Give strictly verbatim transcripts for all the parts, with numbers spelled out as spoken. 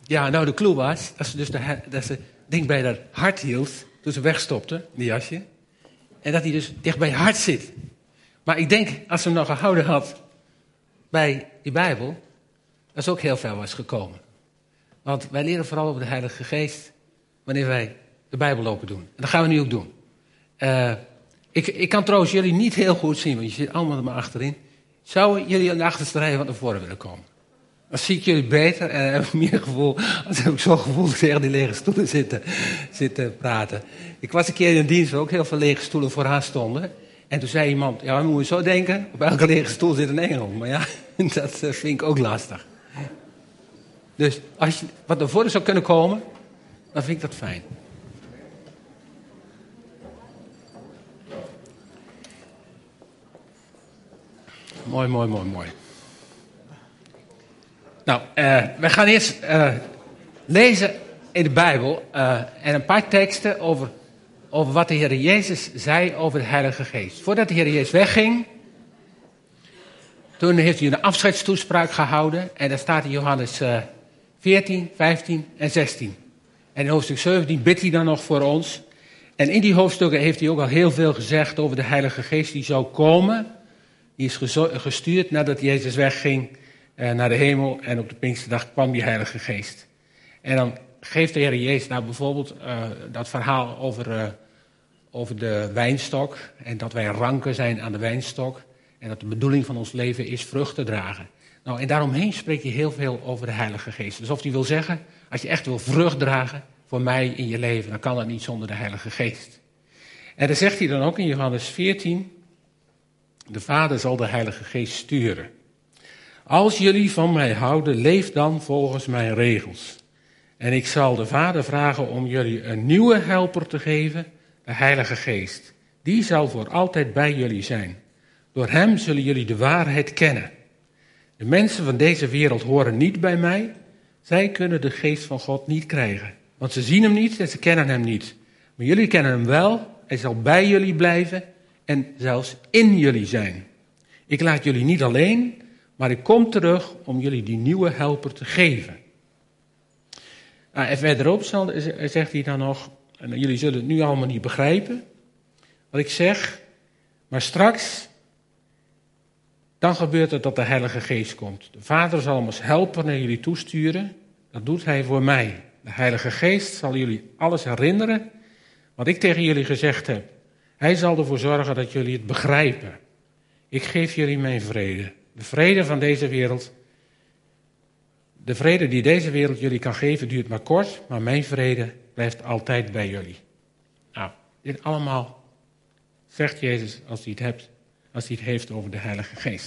Ja, nou de clue was dat ze dus de, dat ze ding bij dat hart hield toen ze wegstopte, die jasje. En dat hij dus dicht bij je hart zit. Maar ik denk, als ze hem nog gehouden had bij die Bijbel, dat ze ook heel ver was gekomen. Want wij leren vooral over de Heilige Geest wanneer wij de Bijbel open doen. En dat gaan we nu ook doen. Uh, ik, ik kan trouwens jullie niet heel goed zien, want je zit allemaal er maar achterin. Zouden jullie aan de achterste rij van tevoren willen komen? Dan zie ik jullie beter en heb ik meer gevoel, als heb ik zo'n gevoel tegen die lege stoelen zitten, zitten praten. Ik was een keer in een dienst waar ook heel veel lege stoelen vooraan stonden. En toen zei iemand, ja, we moeten zo denken, op elke lege stoel zit een engel. Maar ja, dat vind ik ook lastig. Dus als je wat naar voren zou kunnen komen, dan vind ik dat fijn. Mooi, mooi, mooi, mooi. Nou, uh, we gaan eerst uh, lezen in de Bijbel uh, en een paar teksten over, over wat de Heer Jezus zei over de Heilige Geest. Voordat de Heer Jezus wegging, toen heeft hij een afscheidstoespraak gehouden. En daar staat in Johannes uh, veertien, vijftien en zestien. En in hoofdstuk zeventien bidt hij dan nog voor ons. En in die hoofdstukken heeft hij ook al heel veel gezegd over de Heilige Geest die zou komen. Die is gestuurd nadat Jezus wegging uh, naar de hemel. En op de Pinksterdag kwam die Heilige Geest. En dan geeft de Heer Jezus nou bijvoorbeeld uh, dat verhaal over, uh, over de wijnstok. En dat wij ranken zijn aan de wijnstok. En dat de bedoeling van ons leven is vrucht te dragen. Nou, en daaromheen spreekt hij heel veel over de Heilige Geest. Dus of hij wil zeggen, als je echt wil vrucht dragen voor mij in je leven, dan kan dat niet zonder de Heilige Geest. En dan zegt hij dan ook in Johannes veertien, de Vader zal de Heilige Geest sturen. Als jullie van mij houden, leef dan volgens mijn regels. En ik zal de Vader vragen om jullie een nieuwe helper te geven, de Heilige Geest. Die zal voor altijd bij jullie zijn. Door hem zullen jullie de waarheid kennen. De mensen van deze wereld horen niet bij mij. Zij kunnen de geest van God niet krijgen. Want ze zien hem niet en ze kennen hem niet. Maar jullie kennen hem wel. Hij zal bij jullie blijven en zelfs in jullie zijn. Ik laat jullie niet alleen, maar ik kom terug om jullie die nieuwe helper te geven. Nou, en verderop zegt hij dan nog, en jullie zullen het nu allemaal niet begrijpen, wat ik zeg, maar straks, dan gebeurt het dat de Heilige Geest komt. De Vader zal hem als helper naar jullie toesturen, dat doet hij voor mij. De Heilige Geest zal jullie alles herinneren wat ik tegen jullie gezegd heb. Hij zal ervoor zorgen dat jullie het begrijpen. Ik geef jullie mijn vrede. De vrede van deze wereld. De vrede die deze wereld jullie kan geven duurt maar kort, maar mijn vrede blijft altijd bij jullie. Nou, dit allemaal zegt Jezus als hij het, hebt, als hij het heeft over de Heilige Geest.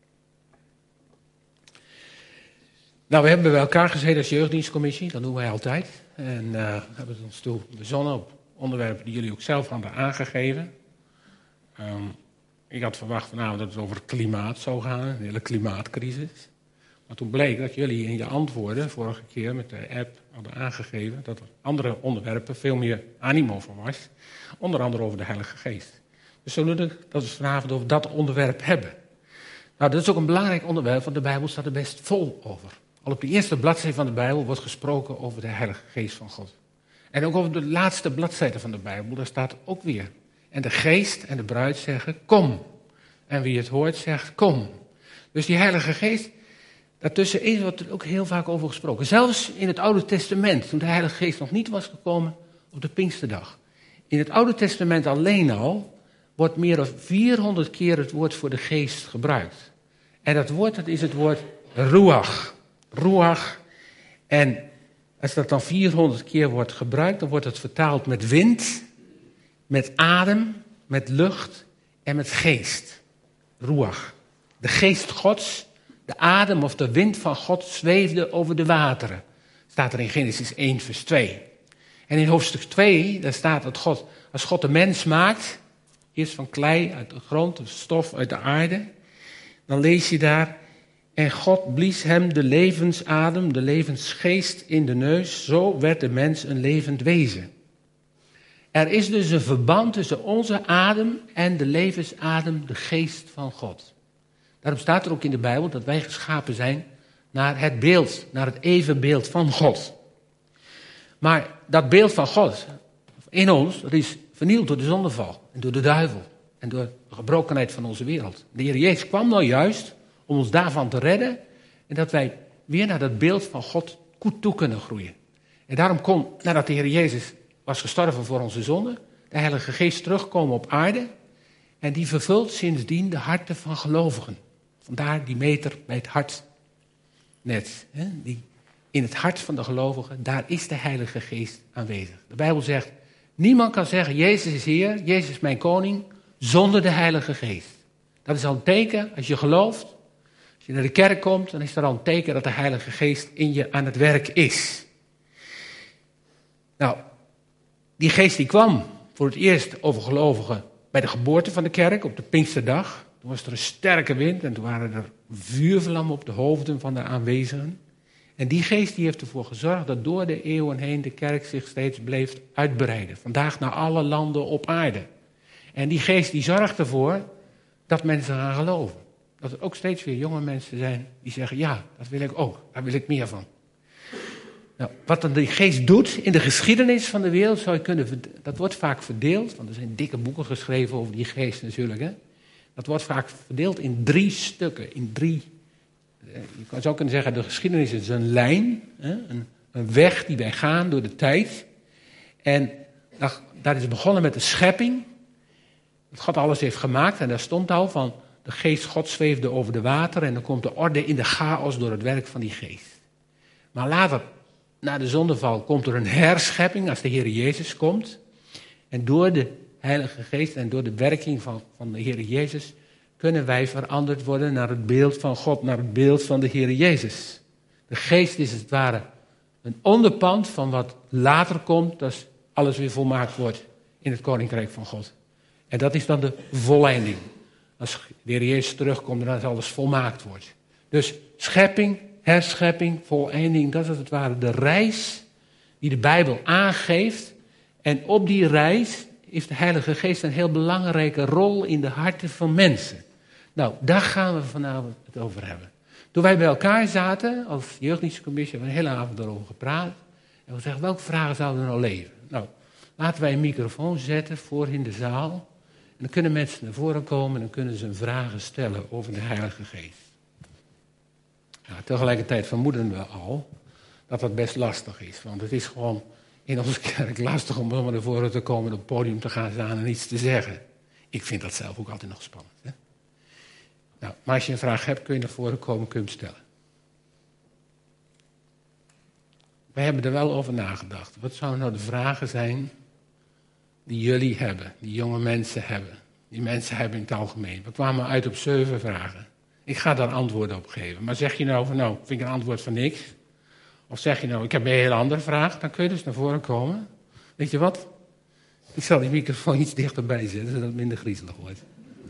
Nou, we hebben bij elkaar gezeten als jeugddienstcommissie, dat doen wij altijd. En uh, hebben we ons toe bezonnen op onderwerpen die jullie ook zelf hadden aangegeven. Um, ik had verwacht vanavond dat het over het klimaat zou gaan, een hele klimaatcrisis. Maar toen bleek dat jullie in je antwoorden vorige keer met de app hadden aangegeven dat er andere onderwerpen veel meer animo voor was. Onder andere over de Heilige Geest. Dus zo nodig dat we het vanavond over dat onderwerp hebben. Nou, dat is ook een belangrijk onderwerp, want de Bijbel staat er best vol over. Al op de eerste bladzijde van de Bijbel wordt gesproken over de Heilige Geest van God. En ook op de laatste bladzijde van de Bijbel, daar staat ook weer. En de geest en de bruid zeggen, kom. En wie het hoort zegt, kom. Dus die Heilige Geest, daartussen is wordt er ook heel vaak over gesproken. Zelfs in het Oude Testament, toen de Heilige Geest nog niet was gekomen op de Pinksterdag. In het Oude Testament alleen al wordt meer dan vierhonderd keer het woord voor de geest gebruikt. En dat woord, dat is het woord ruach. Ruach. En als dat dan vierhonderd keer wordt gebruikt, dan wordt het vertaald met wind, met adem, met lucht en met geest. Ruach. De geest Gods, de adem of de wind van God zweefde over de wateren. Staat er in Genesis één vers twee. En in hoofdstuk twee, daar staat dat God, als God de mens maakt, eerst van klei uit de grond, of stof uit de aarde, dan lees je daar, en God blies hem de levensadem, de levensgeest in de neus, zo werd de mens een levend wezen. Er is dus een verband tussen onze adem en de levensadem, de geest van God. Daarom staat er ook in de Bijbel dat wij geschapen zijn naar het beeld, naar het evenbeeld van God. Maar dat beeld van God in ons, dat is vernield door de zondeval en door de duivel en door de gebrokenheid van onze wereld. De Heer Jezus kwam nou juist om ons daarvan te redden en dat wij weer naar dat beeld van God goed toe kunnen groeien. En daarom kon, nadat de Heer Jezus was gestorven voor onze zonden, de Heilige Geest terugkomen op aarde en die vervult sindsdien de harten van gelovigen. Vandaar die meter bij het hart net. Hè? Die, in het hart van de gelovigen, daar is de Heilige Geest aanwezig. De Bijbel zegt, niemand kan zeggen, Jezus is Heer, Jezus is mijn koning, zonder de Heilige Geest. Dat is al een teken, als je gelooft, als je naar de kerk komt, dan is dat al een teken dat de Heilige Geest in je aan het werk is. Nou, die geest die kwam voor het eerst over gelovigen bij de geboorte van de kerk op de Pinksterdag. Toen was er een sterke wind en toen waren er vuurvlammen op de hoofden van de aanwezigen. En die geest die heeft ervoor gezorgd dat door de eeuwen heen de kerk zich steeds bleef uitbreiden. Vandaag naar alle landen op aarde. En die geest die zorgt ervoor dat mensen gaan geloven. Dat er ook steeds weer jonge mensen zijn die zeggen, ja, dat wil ik ook, daar wil ik meer van. Nou, wat dan die geest doet in de geschiedenis van de wereld, zou je kunnen, dat wordt vaak verdeeld, want er zijn dikke boeken geschreven over die geest natuurlijk. Hè? Dat wordt vaak verdeeld in drie stukken, in drie. Je zou kunnen zeggen, de geschiedenis is een lijn, hè? Een, een weg die wij gaan door de tijd. En dat, dat is begonnen met de schepping, dat God alles heeft gemaakt en daar stond al van, de geest God zweefde over de water en dan komt de orde in de chaos door het werk van die geest. Maar later, na de zondeval, komt er een herschepping als de Heer Jezus komt. En door de Heilige Geest en door de werking van, van de Heer Jezus kunnen wij veranderd worden naar het beeld van God, naar het beeld van de Heer Jezus. De Geest is als het ware een onderpand van wat later komt, als alles weer volmaakt wordt in het Koninkrijk van God. En dat is dan de volleinding. Als de Heer Jezus terugkomt en als alles volmaakt wordt. Dus schepping, herschepping, voleinding, dat is als het ware de reis die de Bijbel aangeeft. En op die reis heeft de Heilige Geest een heel belangrijke rol in de harten van mensen. Nou, daar gaan we vanavond het over hebben. Toen wij bij elkaar zaten, als jeugddienstcommissie, hebben we een hele avond erover gepraat. En we zeggen, welke vragen zouden er nou leven? Nou, laten wij een microfoon zetten voor in de zaal. En dan kunnen mensen naar voren komen en dan kunnen ze vragen stellen over de Heilige Geest. Ja, tegelijkertijd vermoeden we al dat dat best lastig is. Want het is gewoon in onze kerk lastig om zomaar naar voren te komen, op het podium te gaan staan en iets te zeggen. Ik vind dat zelf ook altijd nog spannend. Hè? Nou, maar als je een vraag hebt, kun je naar voren komen, kun je hem stellen. Wij hebben er wel over nagedacht. Wat zouden nou de vragen zijn die jullie hebben, die jonge mensen hebben, die mensen hebben in het algemeen? We kwamen uit op zeven vragen. Ik ga daar antwoorden op geven. Maar zeg je nou van, nou, vind ik een antwoord van niks? Of zeg je nou, ik heb een hele andere vraag, dan kun je dus naar voren komen. Weet je wat? Ik zal die microfoon iets dichterbij zetten, zodat het minder griezelig wordt.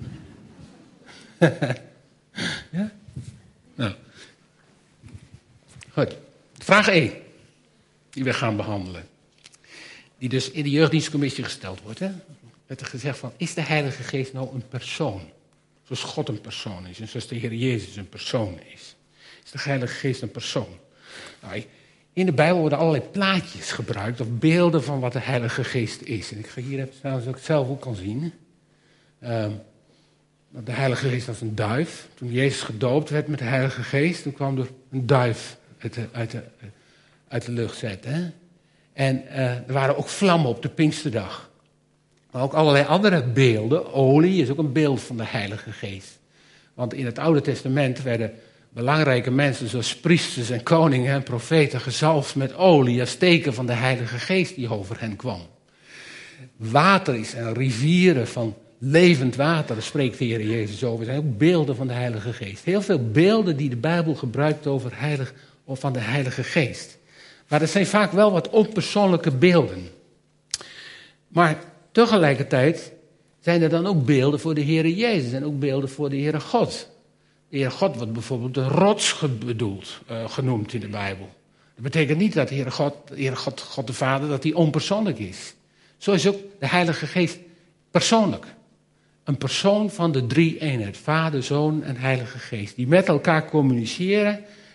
Ja? Nou. Goed. Vraag één, die we gaan behandelen. Die dus in de jeugddienstcommissie gesteld wordt. Hè? Werd er gezegd van, is de Heilige Geest nou een persoon? Zoals God een persoon is en zoals de Heer Jezus een persoon is. Is de Heilige Geest een persoon? Nou, in de Bijbel worden allerlei plaatjes gebruikt of beelden van wat de Heilige Geest is. En ik ga hier even staan, zodat ik het zelf ook kan zien. Um, de Heilige Geest was een duif. Toen Jezus gedoopt werd met de Heilige Geest, toen kwam er een duif uit de, uit de, uit de lucht zetten. Hè? En uh, er waren ook vlammen op de Pinksterdag. Maar ook allerlei andere beelden. Olie is ook een beeld van de Heilige Geest. Want in het Oude Testament werden belangrijke mensen zoals priesters en koningen en profeten gezalfd met olie als teken van de Heilige Geest die over hen kwam. Water is en rivieren van levend water, daar spreekt de Heer Jezus over. Er zijn ook beelden van de Heilige Geest. Heel veel beelden die de Bijbel gebruikt over heilig, of van de Heilige Geest. Maar dat zijn vaak wel wat onpersoonlijke beelden. Maar tegelijkertijd zijn er dan ook beelden voor de Heer Jezus en ook beelden voor de Heere God. De Heere God wordt bijvoorbeeld de rots bedoeld, uh, genoemd in de Bijbel. Dat betekent niet dat de Heere God, de Heere God, God de Vader, dat hij onpersoonlijk is. Zo is ook de Heilige Geest persoonlijk. Een persoon van de drie eenheid, Vader, Zoon en Heilige Geest. Die met elkaar communiceren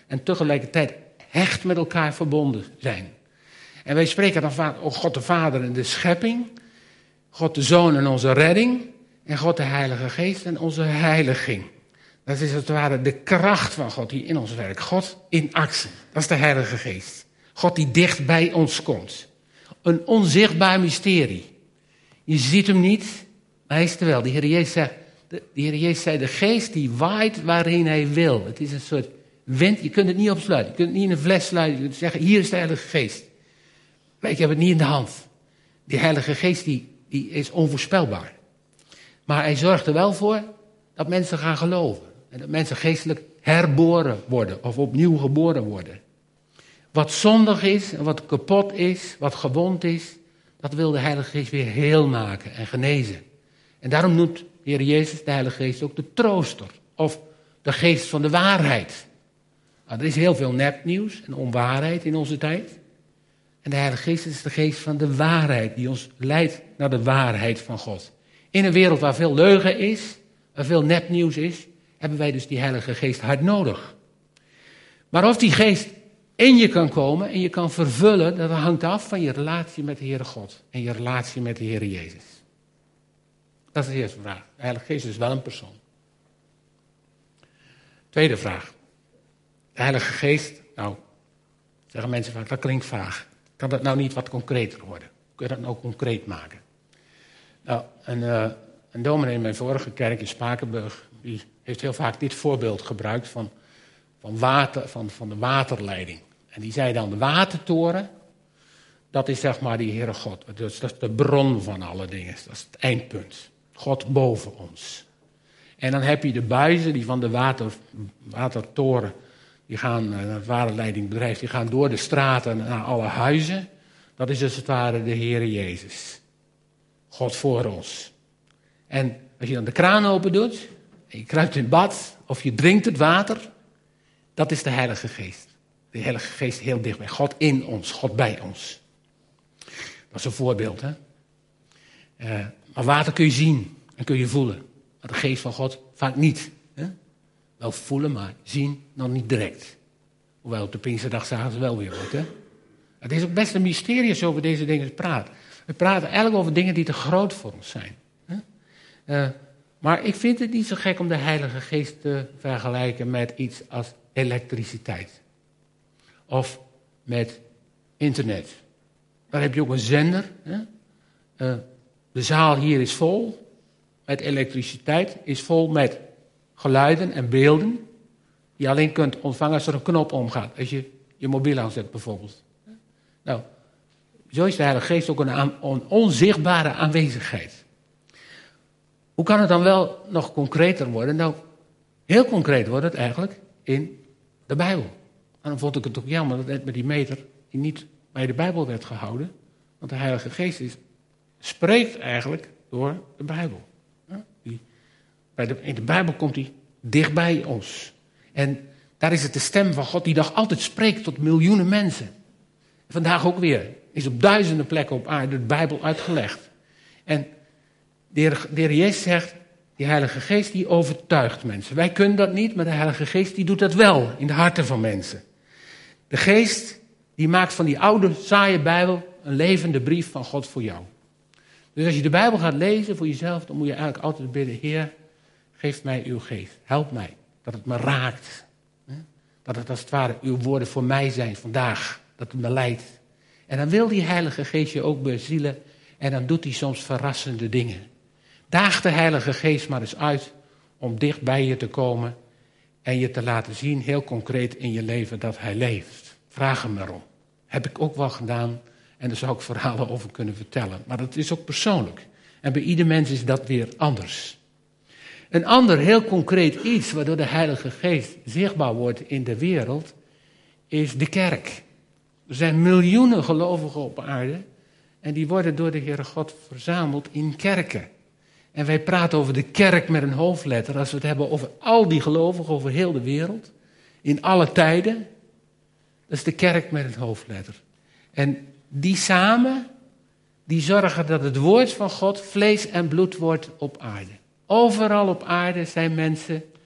en tegelijkertijd hecht met elkaar verbonden zijn. En wij spreken dan vaak over God de Vader en de schepping, God de Zoon en onze redding, en God de Heilige Geest en onze heiliging. Dat is als het ware de kracht van God die in ons werkt. God in actie, dat is de Heilige Geest. God die dicht bij ons komt. Een onzichtbaar mysterie. Je ziet hem niet, maar hij is er wel. De Heer Jezus zei, de, de Heer Jezus zei, de Geest die waait waarin hij wil. Het is een soort wind, je kunt het niet opsluiten. Je kunt het niet in een fles sluiten. Je kunt zeggen, hier is de Heilige Geest. Maar ik heb het niet in de hand. Die Heilige Geest die, die is onvoorspelbaar. Maar hij zorgt er wel voor dat mensen gaan geloven. En dat mensen geestelijk herboren worden of opnieuw geboren worden. Wat zondig is en wat kapot is, wat gewond is, dat wil de Heilige Geest weer heel maken en genezen. En daarom noemt de Heer Jezus de Heilige Geest ook de trooster. Of de geest van de waarheid. Nou, er is heel veel nepnieuws en onwaarheid in onze tijd. En de Heilige Geest is de geest van de waarheid die ons leidt naar de waarheid van God. In een wereld waar veel leugen is, waar veel nepnieuws is, hebben wij dus die Heilige Geest hard nodig. Maar of die geest in je kan komen en je kan vervullen, dat hangt af van je relatie met de Heere God en je relatie met de Heere Jezus. Dat is de eerste vraag. De Heilige Geest is wel een persoon. Tweede vraag. De Heilige Geest, nou, zeggen mensen vaak, dat klinkt vaag. Kan dat nou niet wat concreter worden? Kun je dat nou concreet maken? Nou, een, uh, een dominee in mijn vorige kerk in Spakenburg, die heeft heel vaak dit voorbeeld gebruikt van, van, water, van, van de waterleiding. En die zei dan, de watertoren, dat is zeg maar die Heere God. Dat is, dat is de bron van alle dingen, dat is het eindpunt. God boven ons. En dan heb je de buizen die van de water, watertoren, die gaan, het waterleidingbedrijf, die gaan door de straten naar alle huizen. Dat is als het ware de Heere Jezus. God voor ons. En als je dan de kraan open doet, en je kruipt in bad, of je drinkt het water, dat is de Heilige Geest. De Heilige Geest heel dichtbij. God in ons, God bij ons. Dat is een voorbeeld, hè. Uh, maar water kun je zien en kun je voelen. Maar de Geest van God vaak niet. Hè? Wel voelen, maar zien nog niet direct. Hoewel op de Pinksterdag zagen ze wel weer wat, hè. Het is ook best een mysterie als je over deze dingen praat. We praten eigenlijk over dingen die te groot voor ons zijn. Hè? Uh, maar ik vind het niet zo gek om de Heilige Geest te vergelijken met iets als elektriciteit. Of met internet. Daar heb je ook een zender. Hè? Uh, de zaal hier is vol met elektriciteit, is vol met geluiden en beelden die je alleen kunt ontvangen als er een knop omgaat. Als je je mobiel aanzet bijvoorbeeld. Nou, zo is de Heilige Geest ook een, aan, een onzichtbare aanwezigheid. Hoe kan het dan wel nog concreter worden? Nou, heel concreet wordt het eigenlijk in de Bijbel. En dan vond ik het ook jammer dat net met die meter die niet bij de Bijbel werd gehouden. Want de Heilige Geest is, spreekt eigenlijk door de Bijbel. Die, bij de, in de Bijbel komt hij dichtbij ons. En daar is het de stem van God die nog altijd spreekt tot miljoenen mensen. Vandaag ook weer. Is op duizenden plekken op aarde de Bijbel uitgelegd. En de Heer, de Heer Jezus zegt, die Heilige Geest die overtuigt mensen. Wij kunnen dat niet, maar de Heilige Geest die doet dat wel in de harten van mensen. De Geest die maakt van die oude saaie Bijbel een levende brief van God voor jou. Dus als je de Bijbel gaat lezen voor jezelf, dan moet je eigenlijk altijd bidden, Heer, geef mij uw geest. Help mij, dat het me raakt. Dat het als het ware uw woorden voor mij zijn vandaag. Dat het me leidt. En dan wil die Heilige Geest je ook bezielen. En dan doet hij soms verrassende dingen. Daag de Heilige Geest maar eens uit om dicht bij je te komen. En je te laten zien, heel concreet in je leven, dat hij leeft. Vraag hem erom. Heb ik ook wel gedaan. En daar zou ik verhalen over kunnen vertellen. Maar dat is ook persoonlijk. En bij ieder mens is dat weer anders. Een ander heel concreet iets waardoor de Heilige Geest zichtbaar wordt in de wereld, is de kerk. Er zijn miljoenen gelovigen op aarde en die worden door de Heere God verzameld in kerken. En wij praten over de kerk met een hoofdletter als we het hebben over al die gelovigen over heel de wereld, in alle tijden. Dat is de kerk met een hoofdletter. En die samen, die zorgen dat het woord van God vlees en bloed wordt op aarde. Overal op aarde zijn mensen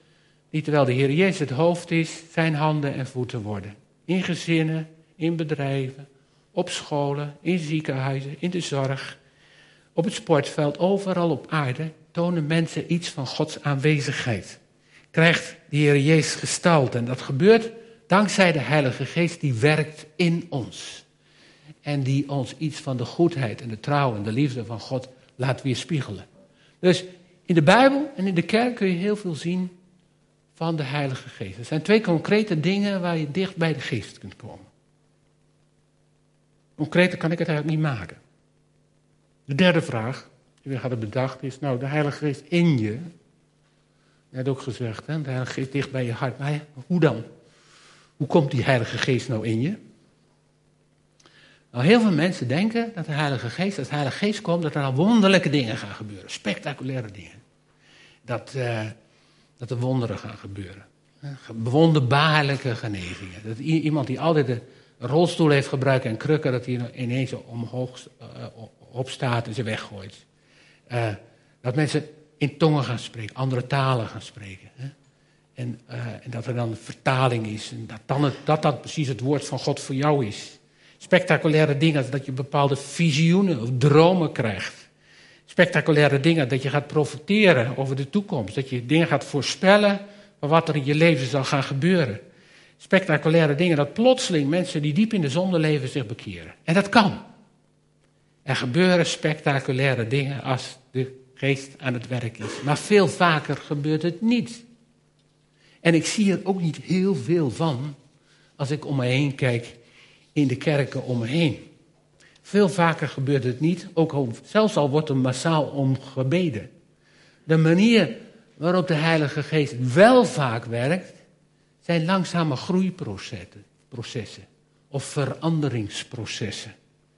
die terwijl de Heer Jezus het hoofd is, zijn handen en voeten worden. In gezinnen, in bedrijven, op scholen, in ziekenhuizen, in de zorg, op het sportveld, overal op aarde tonen mensen iets van Gods aanwezigheid. Krijgt de Heer Jezus gestalte. En dat gebeurt dankzij de Heilige Geest die werkt in ons. En die ons iets van de goedheid en de trouw en de liefde van God laat weerspiegelen. Dus in de Bijbel en in de kerk kun je heel veel zien van de Heilige Geest. Er zijn twee concrete dingen waar je dicht bij de Geest kunt komen. Concreter kan ik het eigenlijk niet maken. De derde vraag, die we hadden bedacht, is nou de Heilige Geest in je. Je had ook gezegd, hè, de Heilige Geest dicht bij je hart. Maar ja, hoe dan? Hoe komt die Heilige Geest nou in je? Nou, heel veel mensen denken dat de Heilige Geest, als de Heilige Geest komt, dat er al wonderlijke dingen gaan gebeuren. Spectaculaire dingen. Dat, uh, dat er wonderen gaan gebeuren. Wonderbaarlijke genezingen. Dat iemand die altijd een rolstoel heeft gebruikt en krukken, dat hij ineens omhoog uh, opstaat en ze weggooit. Uh, dat mensen in tongen gaan spreken, andere talen gaan spreken. Hè? En, uh, en dat er dan vertaling is. En dat, dan het, dat dat precies het woord van God voor jou is. Spectaculaire dingen, dat je bepaalde visioenen of dromen krijgt. Spectaculaire dingen, dat je gaat profiteren over de toekomst. Dat je dingen gaat voorspellen van wat er in je leven zal gaan gebeuren. Spectaculaire dingen, dat plotseling mensen die diep in de zonde leven zich bekeren. En dat kan. Er gebeuren spectaculaire dingen als de Geest aan het werk is. Maar veel vaker gebeurt het niet. En ik zie er ook niet heel veel van als ik om me heen kijk in de kerken om me heen. Veel vaker gebeurt het niet, ook al, zelfs al wordt er massaal om gebeden. De manier waarop de Heilige Geest wel vaak werkt, zijn langzame groeiprocessen of veranderingsprocessen.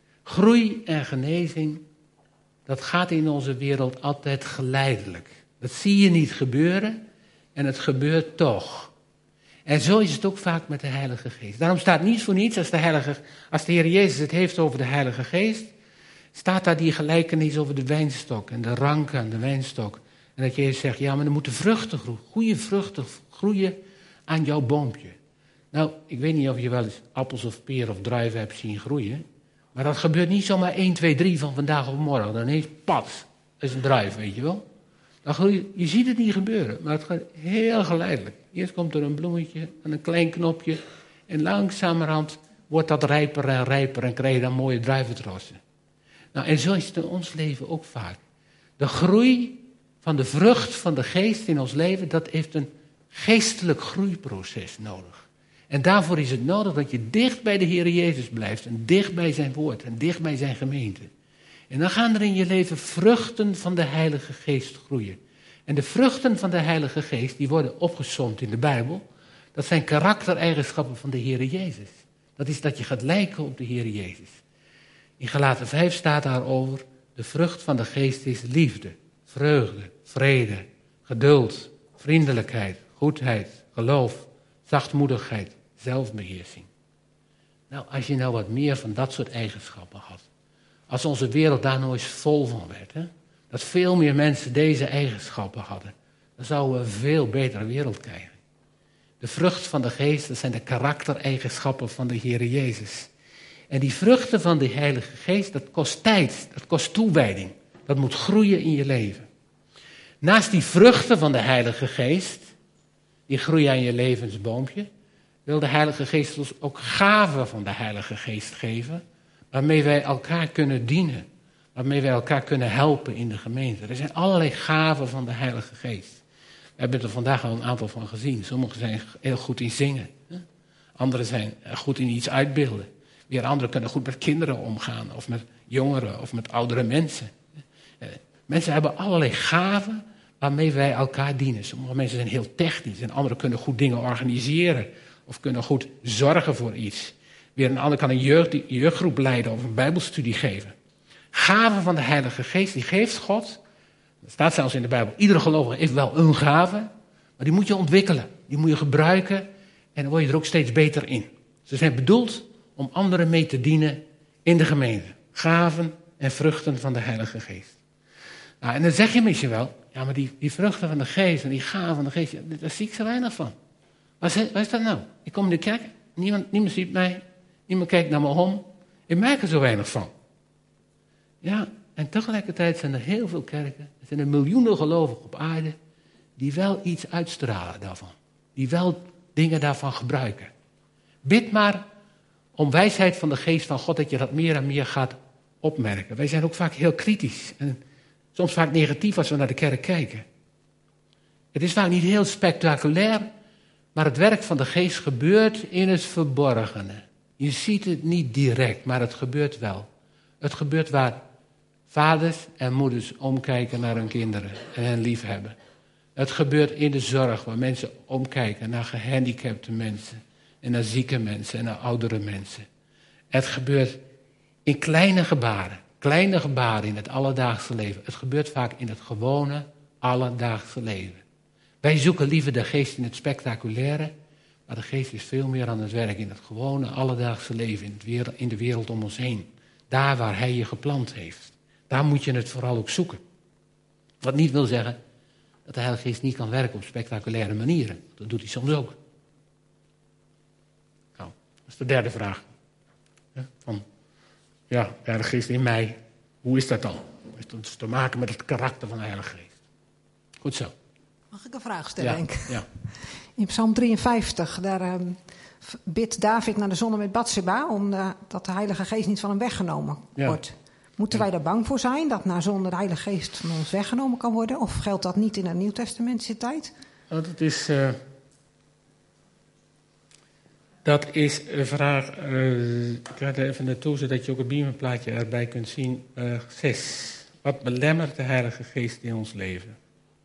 Groei en genezing, dat gaat in onze wereld altijd geleidelijk. Dat zie je niet gebeuren en het gebeurt toch. En zo is het ook vaak met de Heilige Geest. Daarom staat niet voor niets, als de, Heilige, als de Heer Jezus het heeft over de Heilige Geest, staat daar die gelijkenis over de wijnstok en de ranken aan de wijnstok. En dat Jezus zegt, ja, maar er moeten vruchten groeien, goede vruchten groeien aan jouw boompje. Nou, ik weet niet of je wel eens appels of peren of druiven hebt zien groeien, maar dat gebeurt niet zomaar één, twee, drie van vandaag op morgen. Dan ineens, pat, dat is een druif, weet je wel. Dan groei, je ziet het niet gebeuren, maar het gaat heel geleidelijk. Eerst komt er een bloemetje en een klein knopje. En langzamerhand wordt dat rijper en rijper en krijg je dan mooie druiventrossen. Nou, en zo is het in ons leven ook vaak. De groei van de vrucht van de geest in ons leven, dat heeft een geestelijk groeiproces nodig. En daarvoor is het nodig dat je dicht bij de Heer Jezus blijft. En dicht bij zijn woord en dicht bij zijn gemeente. En dan gaan er in je leven vruchten van de Heilige Geest groeien. En de vruchten van de Heilige Geest, die worden opgesomd in de Bijbel. Dat zijn karaktereigenschappen van de Heer Jezus. Dat is dat je gaat lijken op de Heer Jezus. In Galaten vijf staat daarover, de vrucht van de Geest is liefde, vreugde, vrede, geduld, vriendelijkheid, goedheid, geloof, zachtmoedigheid, zelfbeheersing. Nou, als je nou wat meer van dat soort eigenschappen had. Als onze wereld daar nou eens vol van werd, hè? Dat veel meer mensen deze eigenschappen hadden, dan zouden we een veel betere wereld krijgen. De vrucht van de Geest, dat zijn de karaktereigenschappen van de Heer Jezus. En die vruchten van de Heilige Geest, dat kost tijd, dat kost toewijding. Dat moet groeien in je leven. Naast die vruchten van de Heilige Geest, die groeien aan je levensboompje, wil de Heilige Geest ons ook gaven van de Heilige Geest geven, waarmee wij elkaar kunnen dienen. Waarmee wij elkaar kunnen helpen in de gemeente. Er zijn allerlei gaven van de Heilige Geest. We hebben er vandaag al een aantal van gezien. Sommigen zijn heel goed in zingen. Anderen zijn goed in iets uitbeelden. Weer anderen kunnen goed met kinderen omgaan. Of met jongeren of met oudere mensen. Mensen hebben allerlei gaven waarmee wij elkaar dienen. Sommige mensen zijn heel technisch. En anderen kunnen goed dingen organiseren. Of kunnen goed zorgen voor iets. Weer een ander kan een jeugd, jeugdgroep leiden of een bijbelstudie geven. Gaven van de Heilige Geest, die geeft God. Dat staat zelfs in de Bijbel. Iedere gelovige heeft wel een gave. Maar die moet je ontwikkelen. Die moet je gebruiken. En dan word je er ook steeds beter in. Ze zijn bedoeld om anderen mee te dienen in de gemeente. Gaven en vruchten van de Heilige Geest. Nou, en dan zeg je misschien wel, Ja, maar die, die vruchten van de geest en die gaven van de geest, daar zie ik zo weinig van. Wat is, wat is dat nou? Ik kom in de kerk, niemand, niemand ziet mij, niemand kijkt naar me om. Ik merk er zo weinig van. Ja, en tegelijkertijd zijn er heel veel kerken, er zijn er miljoenen gelovigen op aarde, die wel iets uitstralen daarvan. Die wel dingen daarvan gebruiken. Bid maar om wijsheid van de geest van God, dat je dat meer en meer gaat opmerken. Wij zijn ook vaak heel kritisch en soms vaak negatief als we naar de kerk kijken. Het is vaak niet heel spectaculair, maar het werk van de geest gebeurt in het verborgene. Je ziet het niet direct, maar het gebeurt wel. Het gebeurt waar vaders en moeders omkijken naar hun kinderen en hen liefhebben. Het gebeurt in de zorg, waar mensen omkijken naar gehandicapte mensen en naar zieke mensen en naar oudere mensen. Het gebeurt in kleine gebaren, kleine gebaren in het alledaagse leven. Het gebeurt vaak in het gewone alledaagse leven. Wij zoeken liever de geest in het spectaculaire, maar de geest is veel meer aan het werk in het gewone alledaagse leven, in, het wereld, in de wereld om ons heen. Daar waar hij je geplant heeft. Daar moet je het vooral ook zoeken. Wat niet wil zeggen dat de Heilige Geest niet kan werken op spectaculaire manieren. Dat doet hij soms ook. Nou, dat is de derde vraag. Ja, van, ja, de Heilige Geest in mij, hoe is dat dan? Heeft dat te maken met het karakter van de Heilige Geest? Goed zo. Mag ik een vraag stellen, Ja, denk ik? ja. In Psalm drieënvijftig, daar uh, bidt David naar de zonde met Batseba, omdat uh, de Heilige Geest niet van hem weggenomen Ja. wordt. Moeten wij daar bang voor zijn, dat na zonde de Heilige Geest van ons weggenomen kan worden? Of geldt dat niet in de Nieuwtestamentische tijd? Nou, dat is, uh, dat is een vraag, uh, ik ga er even naartoe, zodat je ook het beamerplaatje erbij kunt zien. Uh, zes. Wat belemmert de Heilige Geest in ons leven?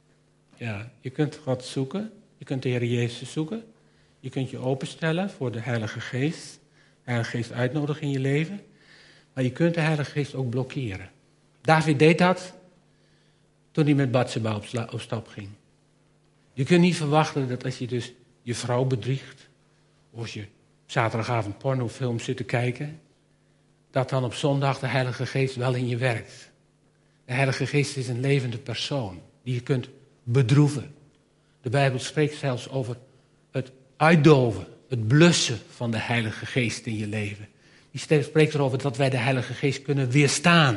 Ja, je kunt God zoeken, je kunt de Heer Jezus zoeken. Je kunt je openstellen voor de Heilige Geest. De Heilige Geest uitnodigen in je leven. Maar je kunt de Heilige Geest ook blokkeren. David deed dat toen hij met Batseba op, sla- op stap ging. Je kunt niet verwachten dat als je dus je vrouw bedriegt, of als je zaterdagavond pornofilms zit te kijken, dat dan op zondag de Heilige Geest wel in je werkt. De Heilige Geest is een levende persoon die je kunt bedroeven. De Bijbel spreekt zelfs over het uitdoven, het blussen van de Heilige Geest in je leven. Die spreekt erover dat wij de Heilige Geest kunnen weerstaan.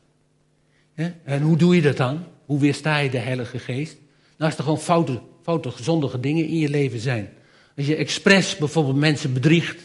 Ja? En hoe doe je dat dan? Hoe weersta je de Heilige Geest? Nou, als er gewoon foute, foute, zondige dingen in je leven zijn. Als je expres bijvoorbeeld mensen bedriegt,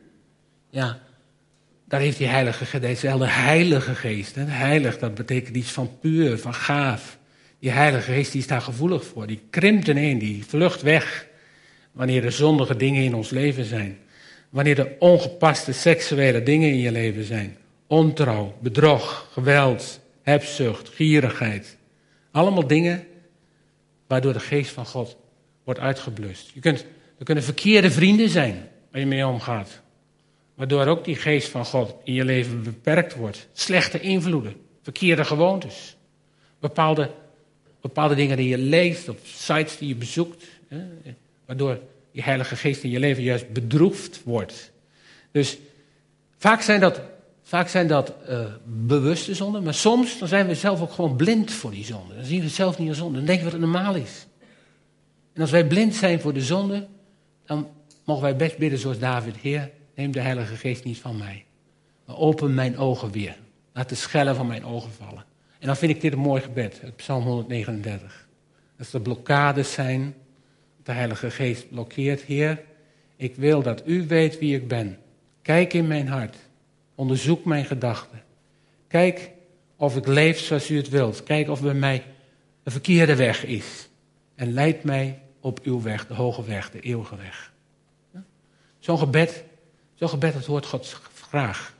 ja, daar heeft die Heilige Geest, dezezelfde Heilige Geest. Hè? Heilig, dat betekent iets van puur, van gaaf. Die Heilige Geest die is daar gevoelig voor. Die krimpt ineen, die vlucht weg wanneer er zondige dingen in ons leven zijn. Wanneer er ongepaste seksuele dingen in je leven zijn. Ontrouw, bedrog, geweld, hebzucht, gierigheid. Allemaal dingen waardoor de geest van God wordt uitgeblust. Je kunt, er kunnen verkeerde vrienden zijn waar je mee omgaat. Waardoor ook die geest van God in je leven beperkt wordt. Slechte invloeden, verkeerde gewoontes. Bepaalde, bepaalde dingen die je leest, of sites die je bezoekt. Hè, waardoor die Heilige Geest in je leven juist bedroefd wordt. Dus vaak zijn dat, vaak zijn dat uh, bewuste zonden, maar soms dan zijn we zelf ook gewoon blind voor die zonde. Dan zien we het zelf niet als zonde, dan denken we dat het normaal is. En als wij blind zijn voor de zonde, dan mogen wij best bidden zoals David: Heer, neem de Heilige Geest niet van mij, maar open mijn ogen weer. Laat de schellen van mijn ogen vallen. En dan vind ik dit een mooi gebed, het Psalm honderdnegenendertig. Als er blokkades zijn, de Heilige Geest blokkeert: Heer, ik wil dat u weet wie ik ben. Kijk in mijn hart. Onderzoek mijn gedachten. Kijk of ik leef zoals u het wilt. Kijk of bij mij een verkeerde weg is. En leid mij op uw weg, de hoge weg, de eeuwige weg. Ja? Zo'n gebed, zo'n gebed, dat hoort God graag.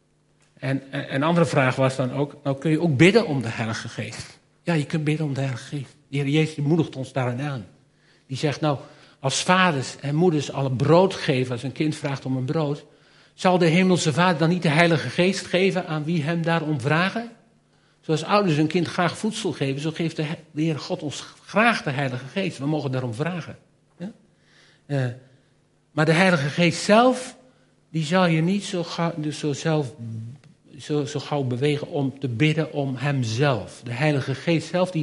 En een andere vraag was dan ook, nou kun je ook bidden om de Heilige Geest. Ja, je kunt bidden om de Heilige Geest. De Heer Jezus moedigt ons daarin aan. Die zegt, nou, als vaders en moeders al een brood geven, als een kind vraagt om een brood, zal de hemelse Vader dan niet de Heilige Geest geven aan wie hem daarom vragen? Zoals ouders een kind graag voedsel geven, zo geeft de Heer God ons graag de Heilige Geest. We mogen daarom vragen. Ja? Uh, maar de Heilige Geest zelf, die zal je niet zo gauw, dus zo, zelf, zo, zo gauw bewegen om te bidden om hemzelf. De Heilige Geest zelf, die,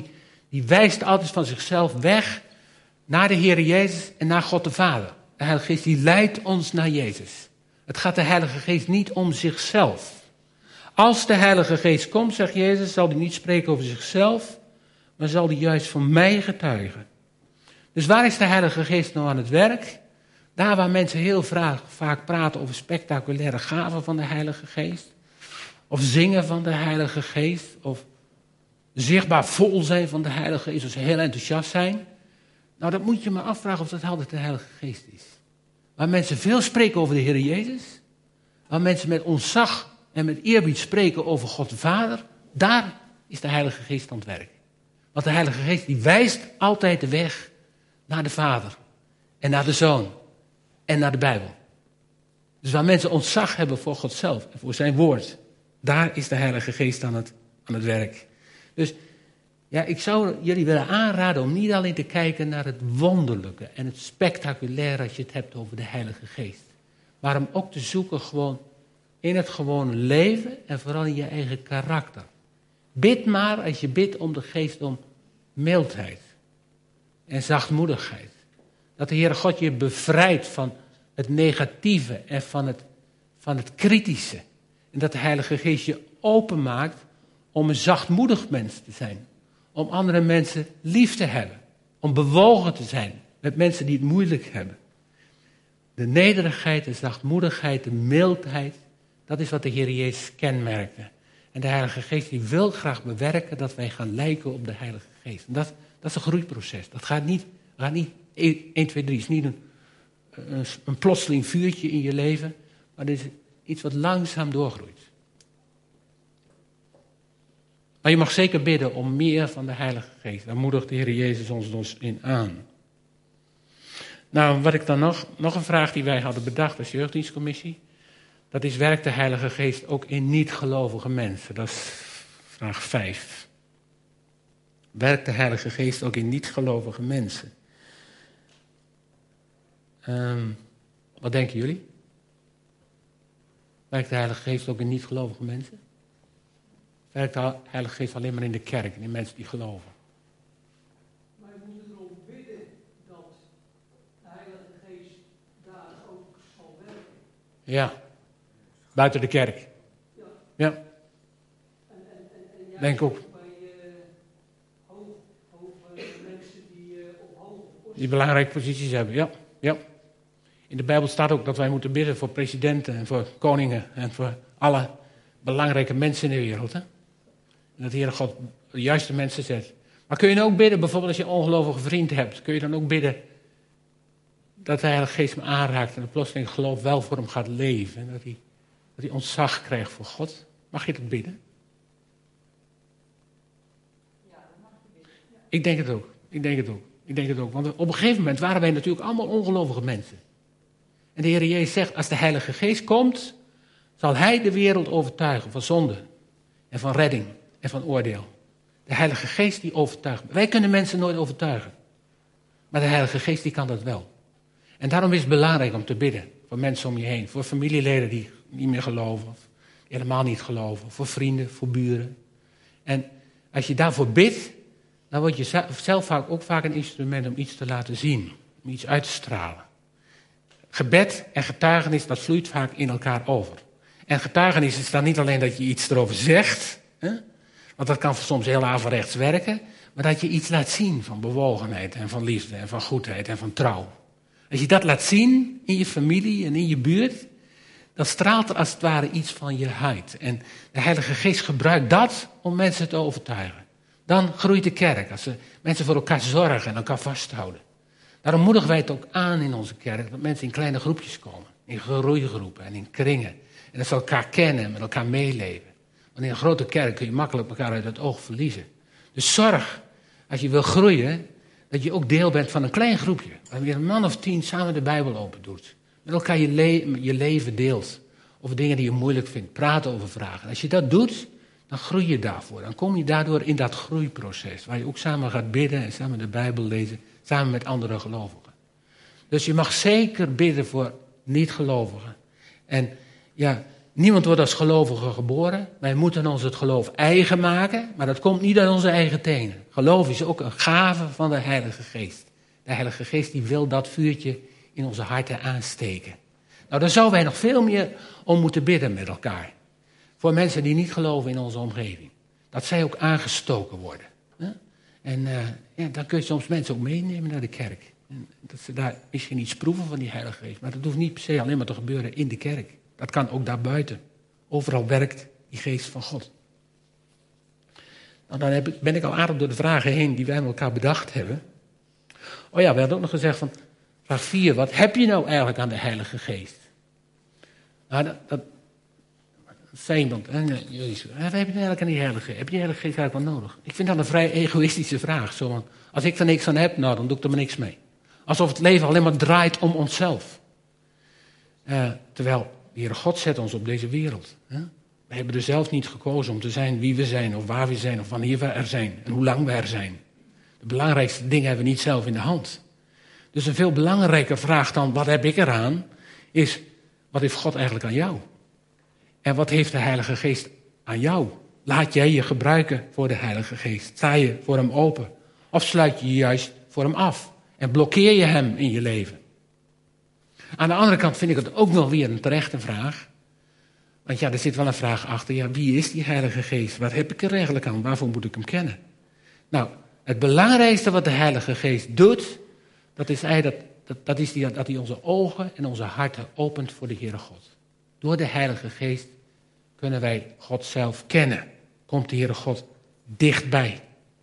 die wijst altijd van zichzelf weg naar de Heer Jezus en naar God de Vader. De Heilige Geest die leidt ons naar Jezus. Het gaat de Heilige Geest niet om zichzelf. Als de Heilige Geest komt, zegt Jezus, zal hij niet spreken over zichzelf, maar zal hij juist van mij getuigen. Dus waar is de Heilige Geest nou aan het werk? Daar waar mensen heel vaak praten over spectaculaire gaven van de Heilige Geest. Of zingen van de Heilige Geest. Of zichtbaar vol zijn van de Heilige Geest. Of ze heel enthousiast zijn. Nou, dat moet je maar afvragen of dat altijd de Heilige Geest is. Waar mensen veel spreken over de Heer Jezus. Waar mensen met ontzag en met eerbied spreken over God de Vader. Daar is de Heilige Geest aan het werk. Want de Heilige Geest die wijst altijd de weg naar de Vader. En naar de Zoon. En naar de Bijbel. Dus waar mensen ontzag hebben voor God zelf en voor zijn woord. Daar is de Heilige Geest aan het, aan het werk. Dus ja, ik zou jullie willen aanraden om niet alleen te kijken naar het wonderlijke en het spectaculaire als je het hebt over de Heilige Geest. Maar hem ook te zoeken gewoon in het gewone leven en vooral in je eigen karakter. Bid maar als je bidt om de Geest om mildheid en zachtmoedigheid. Dat de Heere God je bevrijdt van het negatieve en van het, van het kritische. En dat de Heilige Geest je openmaakt om een zachtmoedig mens te zijn. Om andere mensen lief te hebben. Om bewogen te zijn met mensen die het moeilijk hebben. De nederigheid, de zachtmoedigheid, de mildheid. Dat is wat de Heer Jezus kenmerkte. En de Heilige Geest die wil graag bewerken dat wij gaan lijken op de Heilige Geest. En dat, dat is een groeiproces. Dat gaat niet, gaat niet één, twee, drie. Het is niet een, een, een plotseling vuurtje in je leven. Maar het is iets wat langzaam doorgroeit. Maar je mag zeker bidden om meer van de Heilige Geest. Daar moedigt de Heer Jezus ons dus in aan. Nou, wat ik dan nog... Nog een vraag die wij hadden bedacht als jeugddienstcommissie. Dat is, werkt de Heilige Geest ook in niet-gelovige mensen? Dat is vraag vijf. Werkt de Heilige Geest ook in niet-gelovige mensen? Um, wat denken jullie? Werkt de Heilige Geest ook in niet-gelovige mensen? Werkt de Heilige Geest alleen maar in de kerk en in mensen die geloven? Maar je moet erom bidden dat de Heilige Geest daar ook zal werken. Ja, buiten de kerk. Ja. Ja. En, en, en, en jij denk ook. Bij uh, hoog, hoog, uh, mensen die uh, op hoge posities... Die belangrijke posities hebben, ja. ja. In de Bijbel staat ook dat wij moeten bidden voor presidenten en voor koningen en voor alle belangrijke mensen in de wereld. Hè? En dat de Heere God de juiste mensen zet. Maar kun je dan ook bidden, bijvoorbeeld als je een ongelovige vriend hebt, kun je dan ook bidden dat de Heilige Geest hem aanraakt en dat plotseling geloof wel voor hem gaat leven. En dat hij, dat hij ontzag krijgt voor God. Mag je dat bidden? Ja, dat mag je bidden. Ja. Ik denk het ook. Ik denk het ook. Ik denk het ook. Want op een gegeven moment waren wij natuurlijk allemaal ongelovige mensen. En de Heer Jezus zegt, als de Heilige Geest komt, zal Hij de wereld overtuigen van zonde en van redding en van oordeel. De Heilige Geest die overtuigt. Wij kunnen mensen nooit overtuigen. Maar de Heilige Geest die kan dat wel. En daarom is het belangrijk om te bidden voor mensen om je heen. Voor familieleden die niet meer geloven, of die helemaal niet geloven. Voor vrienden, voor buren. En als je daarvoor bidt, dan word je zelf vaak ook vaak een instrument om iets te laten zien. Om iets uit te stralen. Gebed en getuigenis, dat vloeit vaak in elkaar over. En getuigenis is dan niet alleen dat je iets erover zegt, hè? Want dat kan soms heel averechts werken, maar dat je iets laat zien van bewogenheid en van liefde en van goedheid en van trouw. Als je dat laat zien in je familie en in je buurt, dan straalt er als het ware iets van je huid. En de Heilige Geest gebruikt dat om mensen te overtuigen. Dan groeit de kerk, als ze mensen voor elkaar zorgen en elkaar vasthouden. Daarom moedigen wij het ook aan in onze kerk, dat mensen in kleine groepjes komen. In groeigroepen en in kringen. En dat ze elkaar kennen en met elkaar meeleven. Want in een grote kerk kun je makkelijk elkaar uit het oog verliezen. Dus zorg, als je wil groeien, dat je ook deel bent van een klein groepje. Waar je een man of tien samen de Bijbel open doet. Met elkaar je, le- je leven deelt. Over dingen die je moeilijk vindt. Praten over vragen. Als je dat doet, dan groei je daarvoor. Dan kom je daardoor in dat groeiproces. Waar je ook samen gaat bidden en samen de Bijbel lezen. Samen met andere gelovigen. Dus je mag zeker bidden voor niet-gelovigen. En ja, Niemand wordt als gelovige geboren. Wij moeten ons het geloof eigen maken, maar dat komt niet uit onze eigen tenen. Geloof is ook een gave van de Heilige Geest. De Heilige Geest die wil dat vuurtje in onze harten aansteken. Nou, daar zouden wij nog veel meer om moeten bidden met elkaar. Voor mensen die niet geloven in onze omgeving. Dat zij ook aangestoken worden. Hè? En uh, ja, dan kun je soms mensen ook meenemen naar de kerk. En dat ze daar misschien iets proeven van die Heilige Geest. Maar dat hoeft niet per se alleen maar te gebeuren in de kerk. Dat kan ook daarbuiten. Overal werkt die Geest van God. Nou, dan heb ik, ben ik al aardig door de vragen heen die wij met elkaar bedacht hebben. Oh ja, we hadden ook nog gezegd van vraag vier. Wat heb je nou eigenlijk aan de Heilige Geest? Nou, dat, dat zei iemand. Hè, Jezus, wat heb je nou eigenlijk aan die Heilige Geest? Heb je die Heilige Geest eigenlijk wel nodig? Ik vind dat een vrij egoïstische vraag. Zo, want als ik er niks aan heb, nou, dan doe ik er maar niks mee. Alsof het leven alleen maar draait om onszelf. Uh, terwijl de Heere God zet ons op deze wereld. Hè? We hebben er zelf niet gekozen om te zijn wie we zijn, of waar we zijn, of wanneer we er zijn, en hoe lang we er zijn. De belangrijkste dingen hebben we niet zelf in de hand. Dus een veel belangrijker vraag dan, wat heb ik eraan, is, wat heeft God eigenlijk aan jou? En wat heeft de Heilige Geest aan jou? Laat jij je gebruiken voor de Heilige Geest? Sta je voor hem open? Of sluit je je juist voor hem af? En blokkeer je hem in je leven? Aan de andere kant vind ik het ook wel weer een terechte vraag. Want ja, er zit wel een vraag achter. Ja, wie is die Heilige Geest? Wat heb ik er eigenlijk aan? Waarvoor moet ik hem kennen? Nou, het belangrijkste wat de Heilige Geest doet, dat is, dat, dat, dat, is die, dat hij onze ogen en onze harten opent voor de Heere God. Door de Heilige Geest kunnen wij God zelf kennen. Komt de Heere God dichtbij.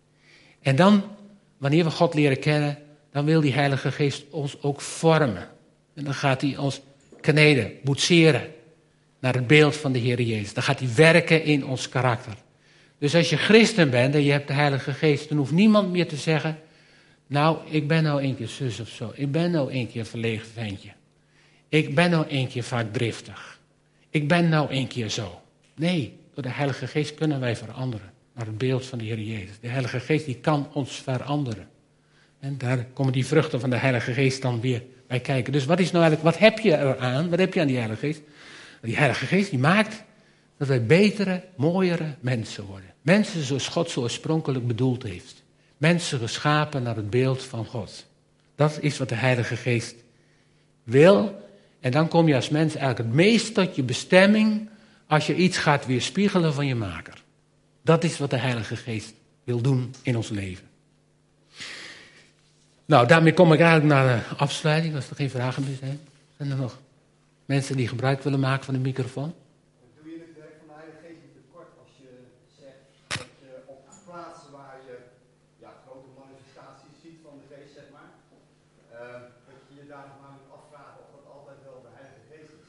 En dan, wanneer we God leren kennen, dan wil die Heilige Geest ons ook vormen. En dan gaat hij ons kneden, boetseren naar het beeld van de Heer Jezus. Dan gaat hij werken in ons karakter. Dus als je christen bent en je hebt de Heilige Geest, dan hoeft niemand meer te zeggen, nou, ik ben nou een keer zus of zo. Ik ben nou een keer een verlegen ventje. Ik ben nou een keer vaak driftig. Ik ben nou een keer zo. Nee, door de Heilige Geest kunnen wij veranderen naar het beeld van de Heer Jezus. De Heilige Geest die kan ons veranderen. En daar komen die vruchten van de Heilige Geest dan weer bij kijken. Dus wat is nou eigenlijk, wat heb je eraan? Wat heb je aan die Heilige Geest? Die Heilige Geest die maakt dat wij betere, mooiere mensen worden. Mensen zoals God zo oorspronkelijk bedoeld heeft. Mensen geschapen naar het beeld van God. Dat is wat de Heilige Geest wil. En dan kom je als mens eigenlijk het meest tot je bestemming als je iets gaat weerspiegelen van je maker. Dat is wat de Heilige Geest wil doen in ons leven. Nou, daarmee kom ik eigenlijk naar de afsluiting, als er geen vragen meer zijn. Zijn er nog mensen die gebruik willen maken van de microfoon? Doe je het werk van de Heilige Geest niet tekort als je zegt dat je op plaatsen waar je ja, grote manifestaties ziet van de Geest, zeg maar, uh, dat je je daar nog maar moet afvragen of dat altijd wel de Heilige Geest is?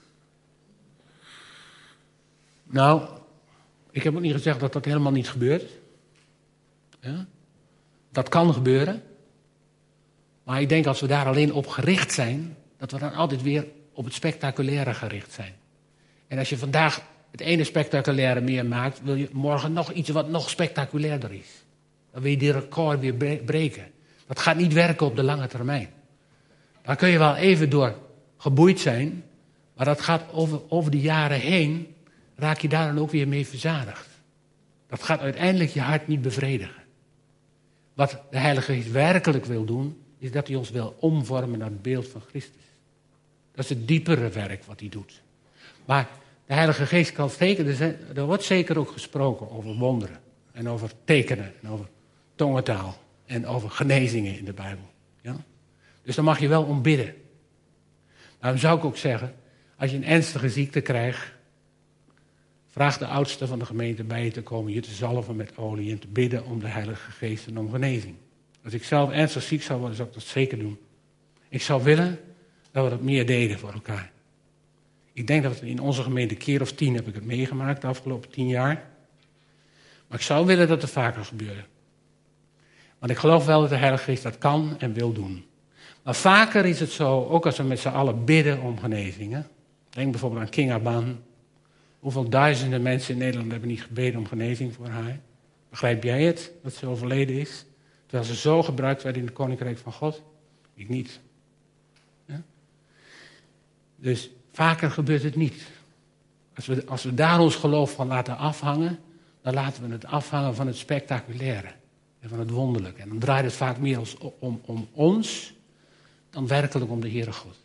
Nou, ik heb ook niet gezegd dat dat helemaal niet gebeurt. Ja? Dat kan gebeuren. Maar ik denk als we daar alleen op gericht zijn, dat we dan altijd weer op het spectaculaire gericht zijn. En als je vandaag het ene spectaculaire meer maakt, wil je morgen nog iets wat nog spectaculairder is. Dan wil je die record weer breken. Dat gaat niet werken op de lange termijn. Daar kun je wel even door geboeid zijn, maar dat gaat over, over de jaren heen, raak je daar dan ook weer mee verzadigd. Dat gaat uiteindelijk je hart niet bevredigen. Wat de Heilige Geest werkelijk wil doen, is dat hij ons wil omvormen naar het beeld van Christus. Dat is het diepere werk wat hij doet. Maar de Heilige Geest kan steken. Er, zijn, er wordt zeker ook gesproken over wonderen. En over tekenen. En over tongentaal. En over genezingen in de Bijbel. Ja? Dus dan mag je wel om bidden. Daarom zou ik ook zeggen, als je een ernstige ziekte krijgt, vraag de oudste van de gemeente bij je te komen, je te zalven met olie en te bidden om de Heilige Geest en om genezing. Als ik zelf ernstig ziek zou worden, zou ik dat zeker doen. Ik zou willen dat we dat meer deden voor elkaar. Ik denk dat we in onze gemeente keer of tien heb ik het meegemaakt de afgelopen tien jaar. Maar ik zou willen dat het vaker gebeurde. Want ik geloof wel dat de Heilige Geest dat kan en wil doen. Maar vaker is het zo, ook als we met z'n allen bidden om genezingen. Denk bijvoorbeeld aan King Aban. Hoeveel duizenden mensen in Nederland hebben niet gebeden om genezing voor haar? Begrijp jij het, dat ze overleden is? Terwijl ze zo gebruikt werd in het Koninkrijk van God? Ik niet. Ja? Dus vaker gebeurt het niet. Als we, als we daar ons geloof van laten afhangen, dan laten we het afhangen van het spectaculaire en van het wonderlijke. En dan draait het vaak meer als, om, om ons dan werkelijk om de Heere God.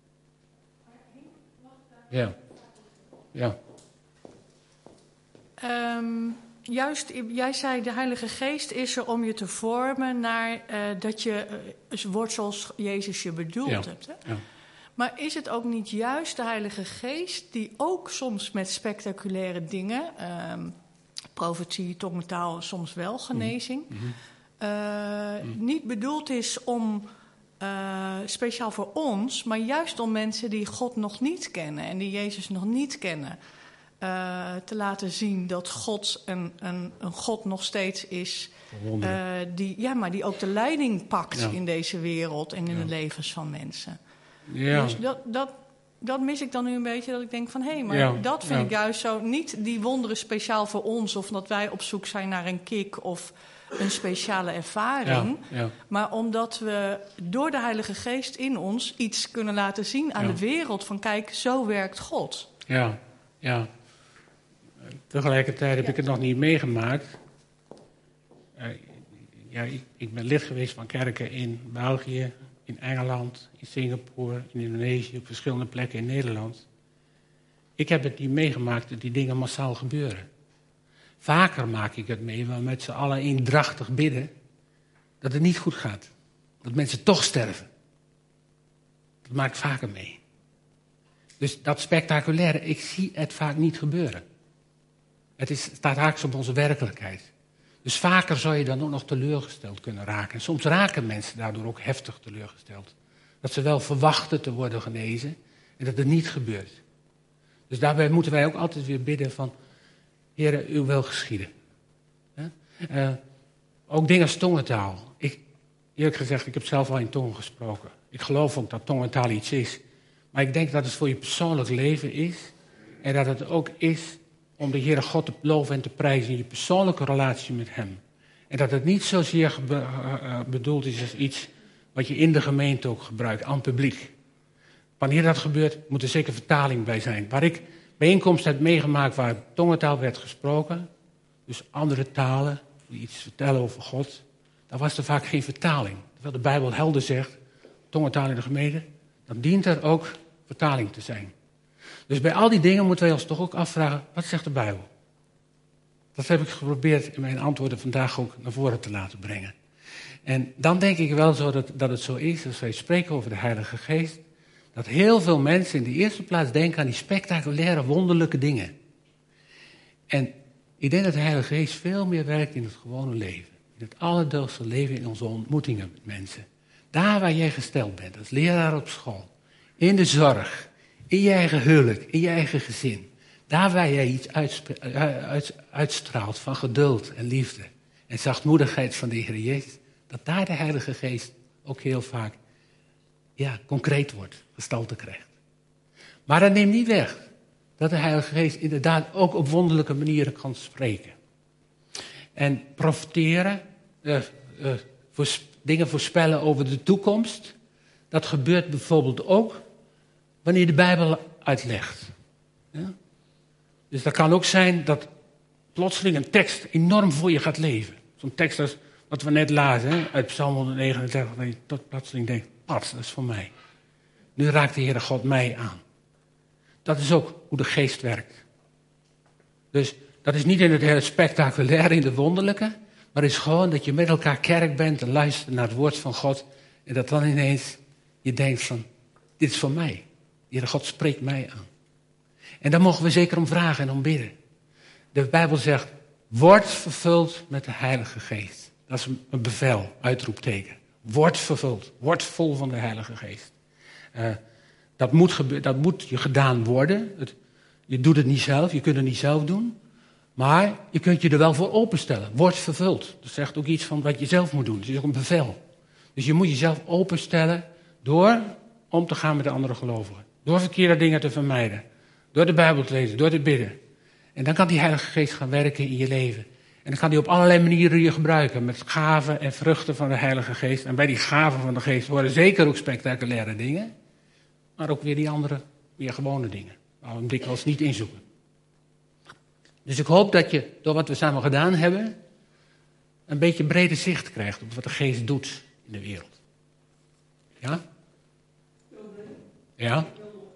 Ja. Ja. Um, juist, jij zei de Heilige Geest is er om je te vormen naar uh, dat je uh, wordt zoals Jezus je bedoeld ja. hebt. Hè? Ja. Maar is het ook niet juist de Heilige Geest die ook soms met spectaculaire dingen, um, profetie, tongentaal, soms wel genezing, Mm-hmm. uh, mm. niet bedoeld is om uh, speciaal voor ons, maar juist om mensen die God nog niet kennen en die Jezus nog niet kennen, uh, te laten zien dat God een, een, een God nog steeds is, uh, die, ja, maar die ook de leiding pakt ja. in deze wereld en in ja. de levens van mensen. Ja. Dus dat, dat, dat mis ik dan nu een beetje, dat ik denk van hé, hey, maar ja. dat vind ja. ik juist zo, niet die wonderen speciaal voor ons, of dat wij op zoek zijn naar een kick of een speciale ervaring, ja. Ja. maar omdat we door de Heilige Geest in ons iets kunnen laten zien aan ja. de wereld van kijk, zo werkt God. Ja, ja. Tegelijkertijd heb ja. ik het nog niet meegemaakt. Uh, ja, ik, ik ben lid geweest van kerken in België, in Engeland, in Singapore, in Indonesië, op verschillende plekken in Nederland. Ik heb het niet meegemaakt dat die dingen massaal gebeuren. Vaker maak ik het mee, waar we met z'n allen eendrachtig bidden, dat het niet goed gaat. Dat mensen toch sterven. Dat maak ik vaker mee. Dus dat spectaculaire, ik zie het vaak niet gebeuren. Het is, staat haaks op onze werkelijkheid. Dus vaker zou je dan ook nog teleurgesteld kunnen raken. En soms raken mensen daardoor ook heftig teleurgesteld. Dat ze wel verwachten te worden genezen en dat het niet gebeurt. Dus daarbij moeten wij ook altijd weer bidden van, Heere, uw wil geschieden. Uh, ook dingen als tongentaal. Ik, eerlijk gezegd, ik heb zelf al in tongen gesproken. Ik geloof ook dat tongentaal iets is. Maar ik denk dat het voor je persoonlijk leven is. En dat het ook is om de Heere God te loven en te prijzen in je persoonlijke relatie met hem. En dat het niet zozeer be, uh, bedoeld is als iets wat je in de gemeente ook gebruikt, aan het publiek. Wanneer dat gebeurt, moet er zeker vertaling bij zijn. Waar ik bijeenkomsten heb meegemaakt waar tongentaal werd gesproken, dus andere talen die iets vertellen over God, dan was er vaak geen vertaling. Terwijl de Bijbel helder zegt, tongentaal in de gemeente, dan dient er ook vertaling te zijn. Dus bij al die dingen moeten wij ons toch ook afvragen, wat zegt de Bijbel? Dat heb ik geprobeerd in mijn antwoorden vandaag ook naar voren te laten brengen. En dan denk ik wel zo dat, dat het zo is, als wij spreken over de Heilige Geest, dat heel veel mensen in de eerste plaats denken aan die spectaculaire, wonderlijke dingen. En ik denk dat de Heilige Geest veel meer werkt in het gewone leven. In het alledaagse leven, in onze ontmoetingen met mensen. Daar waar jij gesteld bent, als leraar op school, in de zorg, in je eigen huwelijk, in je eigen gezin. Daar waar jij iets uitstraalt van geduld en liefde en zachtmoedigheid van de Heer Jezus, dat daar de Heilige Geest ook heel vaak ja, concreet wordt, gestalte krijgt. Maar dat neemt niet weg dat de Heilige Geest inderdaad ook op wonderlijke manieren kan spreken. En profiteren, uh, uh, voor, dingen voorspellen over de toekomst, dat gebeurt bijvoorbeeld ook wanneer de Bijbel uitlegt. Ja? Dus dat kan ook zijn dat plotseling een tekst enorm voor je gaat leven. Zo'n tekst als wat we net lazen, hè, uit Psalm honderdnegenendertig, dat je tot plotseling denkt, pat, dat is voor mij. Nu raakt de Heere God mij aan. Dat is ook hoe de geest werkt. Dus dat is niet in het hele spectaculaire, in de wonderlijke, maar is gewoon dat je met elkaar kerk bent en luistert naar het woord van God en dat dan ineens je denkt van, dit is voor mij. De Heere God spreekt mij aan. En daar mogen we zeker om vragen en om bidden. De Bijbel zegt, word vervuld met de Heilige Geest. Dat is een bevel, uitroepteken. Word vervuld, word vol van de Heilige Geest. Uh, dat, moet gebe- dat moet je gedaan worden. Het, je doet het niet zelf, je kunt het niet zelf doen. Maar je kunt je er wel voor openstellen. Word vervuld. Dat zegt ook iets van wat je zelf moet doen. Het is ook een bevel. Dus je moet jezelf openstellen door om te gaan met de andere gelovigen. Door verkeerde dingen te vermijden. Door de Bijbel te lezen, door te bidden. En dan kan die Heilige Geest gaan werken in je leven. En dan kan die op allerlei manieren je gebruiken. Met gaven en vruchten van de Heilige Geest. En bij die gaven van de Geest worden zeker ook spectaculaire dingen. Maar ook weer die andere, meer gewone dingen. Waar we hem dikwijls niet inzoeken. Dus ik hoop dat je, door wat we samen gedaan hebben, een beetje breder zicht krijgt op wat de geest doet in de wereld. Ja? Ja?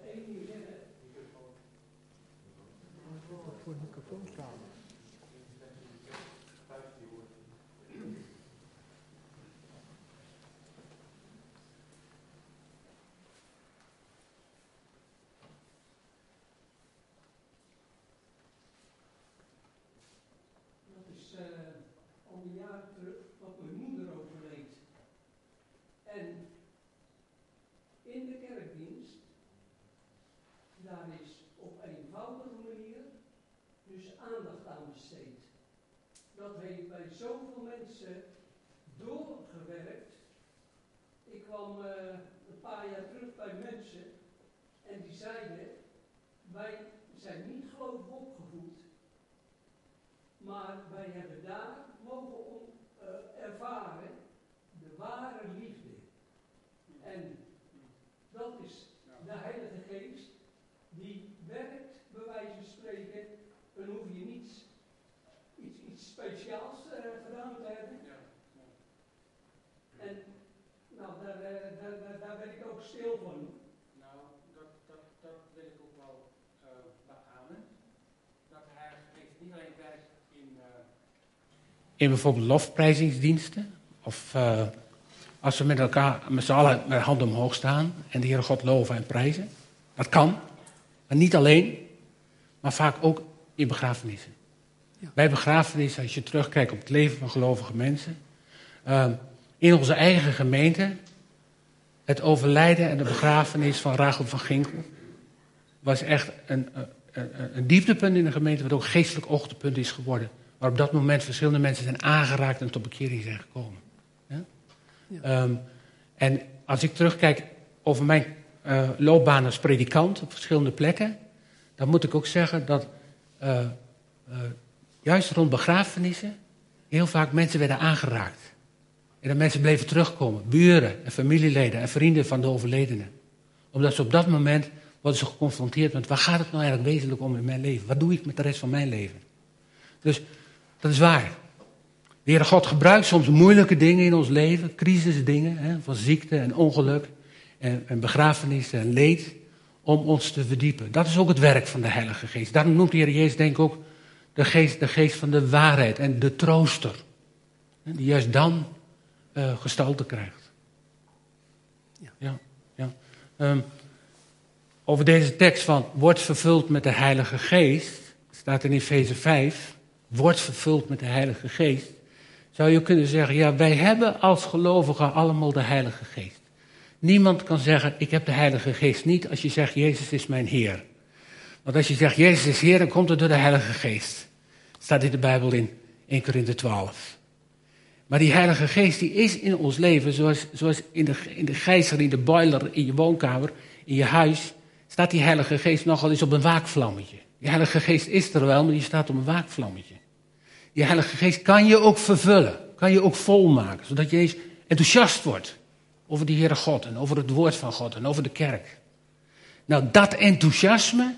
Dat heeft bij zoveel mensen doorgewerkt. Ik kwam uh, een paar jaar terug bij mensen en die zeiden, wij zijn niet gelovig opgevoed, maar wij hebben daar mogen om, uh, ervaren de ware liefde. En dat is de Heilige Geest die werkt, bij wijze van spreken, dan hoef je niets Iets, iets speciaals uh, gedaan te hebben. Ja. Ja. En nou, daar, uh, daar, daar, daar ben ik ook stil van. Nou, dat, dat, dat wil ik ook wel uh, beamen. Dat de Heilige Geest niet alleen werkt in, uh, in bijvoorbeeld lofprijzingsdiensten. Of uh, als we met elkaar, met z'n allen met handen omhoog staan en de Heere God loven en prijzen. Dat kan, maar niet alleen, maar vaak ook in begrafenissen. Ja. Bij begrafenissen, als je terugkijkt op het leven van gelovige mensen, uh, in onze eigen gemeente, het overlijden en de begrafenis van Rachel van Ginkel was echt een, een, een dieptepunt in de gemeente, wat ook een geestelijk hoogtepunt is geworden. Waar op dat moment verschillende mensen zijn aangeraakt en tot bekering zijn gekomen. Ja? Ja. Um, en als ik terugkijk over mijn uh, loopbaan als predikant op verschillende plekken, dan moet ik ook zeggen dat Uh, uh, juist rond begrafenissen heel vaak mensen werden aangeraakt. En dat mensen bleven terugkomen. Buren en familieleden en vrienden van de overledene. Omdat ze op dat moment worden ze geconfronteerd met, waar gaat het nou eigenlijk wezenlijk om in mijn leven? Wat doe ik met de rest van mijn leven? Dus dat is waar. De Heere God gebruikt soms moeilijke dingen in ons leven. Crisisdingen, hè, van ziekte en ongeluk. En, en begrafenissen en leed. Om ons te verdiepen. Dat is ook het werk van de Heilige Geest. Daarom noemt de Heer Jezus denk ik ook de geest, de geest van de waarheid en de trooster. Die juist dan uh, gestalte krijgt. Ja. Ja, ja. Um, over deze tekst van wordt vervuld met de Heilige Geest, staat in Efeze vijf, wordt vervuld met de Heilige Geest. Zou je kunnen zeggen, ja, wij hebben als gelovigen allemaal de Heilige Geest. Niemand kan zeggen, ik heb de Heilige Geest niet als je zegt, Jezus is mijn Heer. Want als je zegt, Jezus is Heer, dan komt het door de Heilige Geest. Dat staat in de Bijbel in Eerste Korinthe twaalf. Maar die Heilige Geest die is in ons leven, zoals, zoals in, de, in de gijzer, in de boiler, in je woonkamer, in je huis, staat die Heilige Geest nogal eens op een waakvlammetje. Die Heilige Geest is er wel, maar die staat op een waakvlammetje. Die Heilige Geest kan je ook vervullen, kan je ook volmaken, zodat je eens enthousiast wordt over die Heere God en over het woord van God en over de kerk. Nou, dat enthousiasme,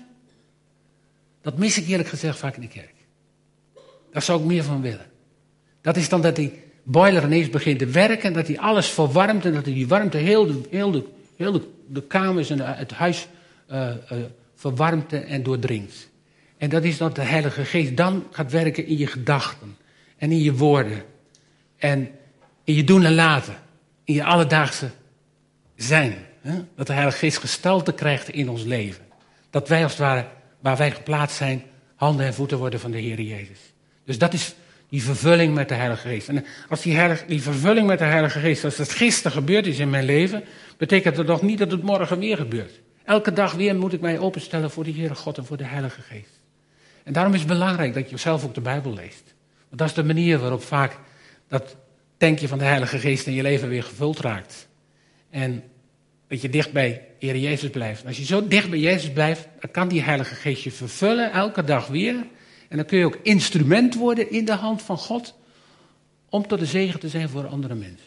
dat mis ik eerlijk gezegd vaak in de kerk. Daar zou ik meer van willen. Dat is dan dat die boiler ineens begint te werken en dat hij alles verwarmt en dat hij die warmte heel de, heel de, heel de, de kamers en de, het huis uh, uh, verwarmt en doordringt. En dat is dat de Heilige Geest dan gaat werken in je gedachten en in je woorden en in je doen en laten. In je alledaagse zijn. Hè? Dat de Heilige Geest gestalte krijgt in ons leven. Dat wij als het ware, waar wij geplaatst zijn, handen en voeten worden van de Heer Jezus. Dus dat is die vervulling met de Heilige Geest. En als die, heilige, die vervulling met de Heilige Geest, als dat gisteren gebeurd is in mijn leven, betekent dat nog niet dat het morgen weer gebeurt. Elke dag weer moet ik mij openstellen voor de Heere God en voor de Heilige Geest. En daarom is het belangrijk dat je zelf ook de Bijbel leest. Want dat is de manier waarop vaak dat tankje van de Heilige Geest in je leven weer gevuld raakt. En dat je dicht bij Heer Jezus blijft. En als je zo dicht bij Jezus blijft, dan kan die Heilige Geest je vervullen, elke dag weer. En dan kun je ook instrument worden in de hand van God, om tot de zegen te zijn voor andere mensen.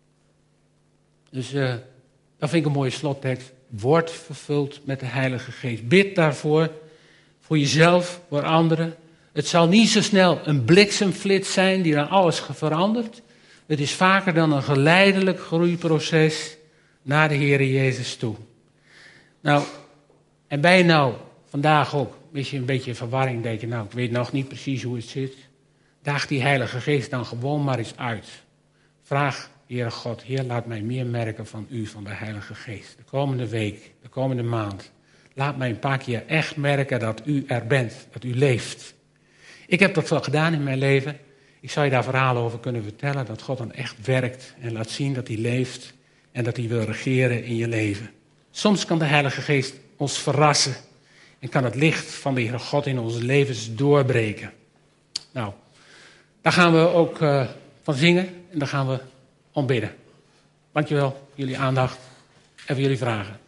Dus uh, dat vind ik een mooie slottekst. Word vervuld met de Heilige Geest. Bid daarvoor, voor jezelf, voor anderen. Het zal niet zo snel een bliksemflits zijn die dan alles verandert. Het is vaker dan een geleidelijk groeiproces naar de Heer Jezus toe. Nou, en ben je nou vandaag ook misschien een beetje in verwarring, denk je, nou, ik weet nog niet precies hoe het zit. Daag die Heilige Geest dan gewoon maar eens uit. Vraag, Heere God, Heer, laat mij meer merken van u, van de Heilige Geest. De komende week, de komende maand. Laat mij een paar keer echt merken dat u er bent, dat u leeft. Ik heb dat wel gedaan in mijn leven. Ik zou je daar verhalen over kunnen vertellen, dat God dan echt werkt en laat zien dat hij leeft en dat hij wil regeren in je leven. Soms kan de Heilige Geest ons verrassen en kan het licht van de Heere God in onze levens doorbreken. Nou, daar gaan we ook uh, van zingen en daar gaan we om bidden. Dankjewel voor jullie aandacht en voor jullie vragen.